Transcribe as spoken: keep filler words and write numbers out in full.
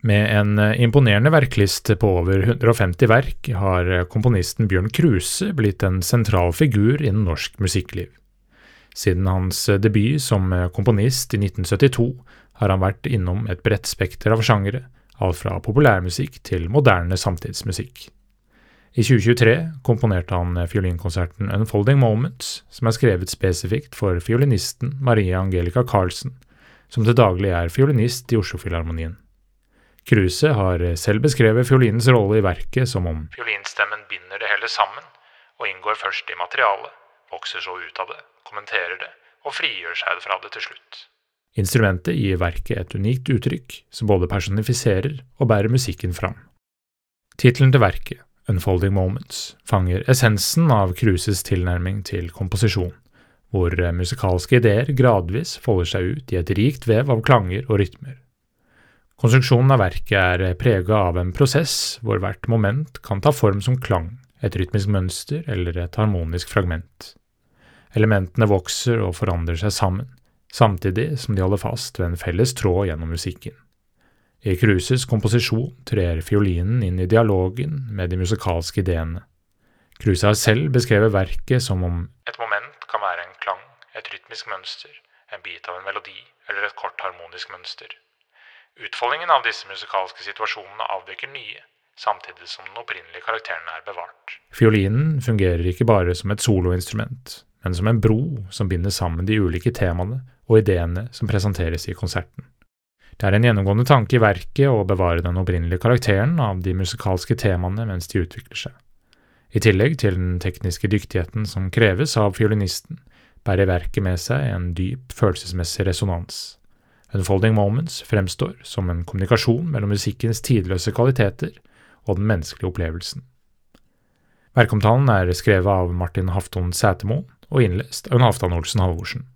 Med en imponerende verkliste på over hundre og femti verk har komponisten Bjørn Kruse blitt en sentral figur innen norsk musikkliv. Siden hans debut som komponist i nitten syttito har han vært innom et bredt spekter av sjangere, alt fra populærmusikk til moderne samtidsmusikk. I tjue tjuetre komponerte han fiolinkonserten Unfolding Moments, som er skrevet spesifikt for fiolinisten Maria Angelica Carlsen, som til daglig er fiolinist i Oslo-Filharmonien. Kruse har selv beskrevet fiolinens rolle i verket som om fiolinstemmen binder det hele sammen, og inngår først i materialet, vokser så ut av det, kommenterer det, og frigjør seg fra det til slutt. Instrumentet gir verket et unikt uttrykk, som både personifiserer og bærer musikken fram. Titelen til verket, Unfolding Moments, fanger essensen av Kruses tilnærming til komposisjon, hvor musikalske ideer gradvis folder seg ut i et rikt vev av klanger og rytmer. Konstruksjonen av verket er preget av en prosess hvor hvert moment kan ta form som klang, et rytmisk mønster eller et harmonisk fragment. Elementene vokser og forandrer seg sammen, samtidig som de holder fast ved en felles tråd gjennom musikken. I Kruses komposisjon trer fiolinen inn i dialogen med de musikalske ideene. Kruse har selv beskrevet verket som om et moment kan være en klang, et rytmisk mønster, en bit av en melodi eller et kort harmonisk mønster. Utfoldingen av disse musikalske situasjonene avdekker nye, samtidig som den opprinnelige karakteren er bevart. Fiolinen fungerer ikke bare som et soloinstrument, men som en bro som binder sammen de ulike temaene og ideene som presenteres i konserten. Det er en gjennomgående tanke i verket å bevare den opprinnelige karakteren av de musikalske temaene mens de utvikler seg. I tillegg til den tekniske dyktigheten som kreves av fiolinisten, bærer verket med seg en dyp følelsesmessig resonans. Unfolding Moments fremstår som en kommunikasjon mellom musikkens tidløse kvaliteter og den menneskelige opplevelsen. Verkomtalen er skrevet av Martin Hafton Sætermoen og innlest av Halvdan Olsen Halvorsen.